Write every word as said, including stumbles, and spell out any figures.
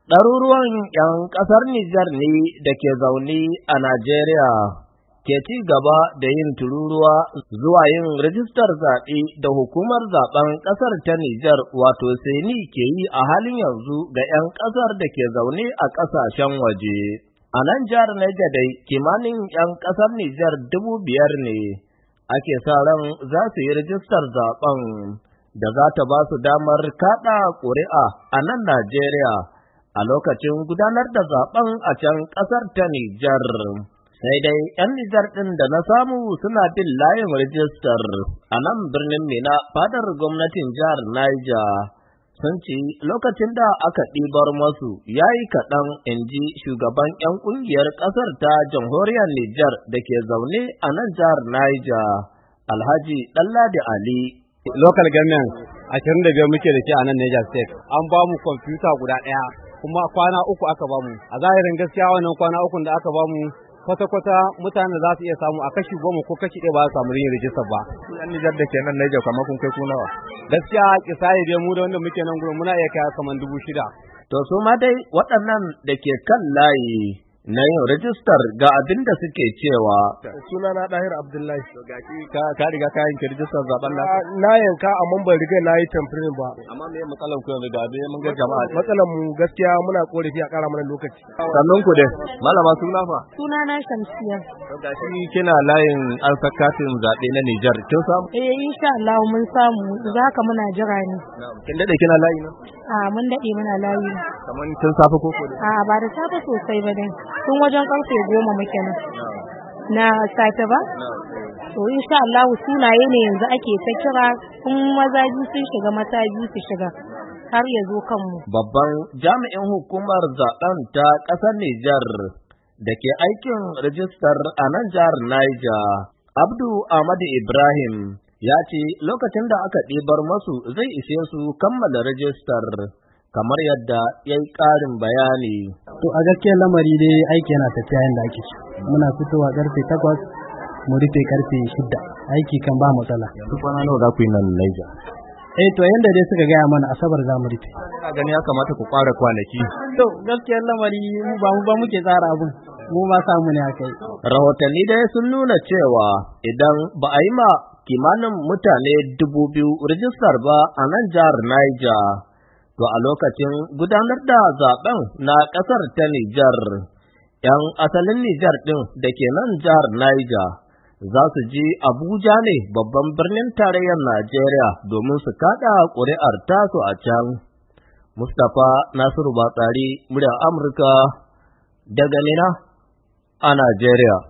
Ɗaruruwan ‘yan ƙasar Nijar ne da ke zaune a Najeriya ke ci gaba da yin tururuwa zuwa yin rijistar zaɓe da hukumar zaɓen ƙasar ta Nijar wato Seni ke yi a halin yanzu ga ‘yan ƙasar da ke zaune a ƙasashen waje. A nan jihar Niger dai kimanin ‘yan ƙasar Nijar dubu biyar ne ake sa ran za su yi rijistar zaɓen da za ta ba su damar kaɗa ƙuri'a a nan Najeriya a lokacin gudanar da zaben a can ƙasar ta Nijar. Sai dai ‘yan Nijar ɗin da na samu suna bin layin rijistar a nan birnin Mina fadar gwamnatin jihar Niger sun ce lokacin da aka ɗibar masu ya yi kaɗan, in ji shugaban ‘yan ƙungiyar ƙasar ta jamhuriyar Nijar da ke zaune a nan jihar Niger, Alhaji Ɗanladi Ali. Local government ashirin da biyar muke da ke a nan Niger State. An ba mu kwamfuta guda ɗaya. Kuma kwana uku aka bamu. A zahirin gaskiya wannan kwana uku da aka bamu kwata-kwata mutane za su iya samu a kashi goma ko kashi ɗaya ba za su samu yin rijistar ba. Yan Nijar da ke nan Niger kamar kun kai kunawa. Gaskiya kisaye dai mu da wanda muke nan gurin muna iya kai kamar dubu shida. To su ma dai waɗannan da ke kan layi na yin rijistar ga abin da suke cewa. Sunana Dahir Abdullahi. Gashi ka ka riga ka yanke rijistar zaben da na yanka amma ban riga na yi tamfirin ba. Amma me matsalar ku yanzu ga dai mun ga jama'a. Matsalar mu gaskiya muna korafi a ƙara mana lokaci. Sannun ku dai. Malama suna fa? Sunana Shamsiya. Gashi kina layin an sakatin zaɓe na Nijar. Kin samu? Eh insha Allah mun samu. Zaka muna jira ne. Kin dade kina layi na? A mun dade muna layi. Kaman tun safe ko ko? A ba da safe sosai ba dai. Tun wajen karfe goma muke nan na safe ba? To insha Allah sunaye ne yanzu ake ta kira, kun maza biyu sun shiga mata biyu su shiga har ya zo kanmu. Babban jami'in hukumar zaben ta ƙasar Nijar da ke aikin rijistar a nan jihar Niger, Abdu Ahmadu Ibrahim, ya ce lokacin da aka ɗibar masu zai ishe su kammala rijistar. Kamar yadda ya yi ƙarin bayani. To a gaskiyar lamari dai aiki yana tafiya yadda ake so. Muna fitowa karfe takwas mu rufe karfe shida. Aiki kan ba matsala. Yanzu kwana nawa za ku yi nan Niger? Eh to yanda dai suka gaya mana asabar za mu rufe. Ina gani ya kamata ku ƙara kwanaki. To gaskiyar lamari mu ba mu ba muke tsara abun. Mu ma samu ne aka yi. Rahotanni dai sun nuna cewa idan ba a yi ma kimanin mutane dubu biyu rijistar ba a nan jihar Niger, to a lokacin gudanar da zaben na ƙasar ta Nijar, ‘yan asalin Nijar ɗin da ke nan jihar Niger za su ji Abuja ne babban birnin tarayyar Najeriya domin su kaɗa ƙuri'ar tasu a can. Mustapha Nasiru Batsari, muryar Amurka daga Mina a Najeriya.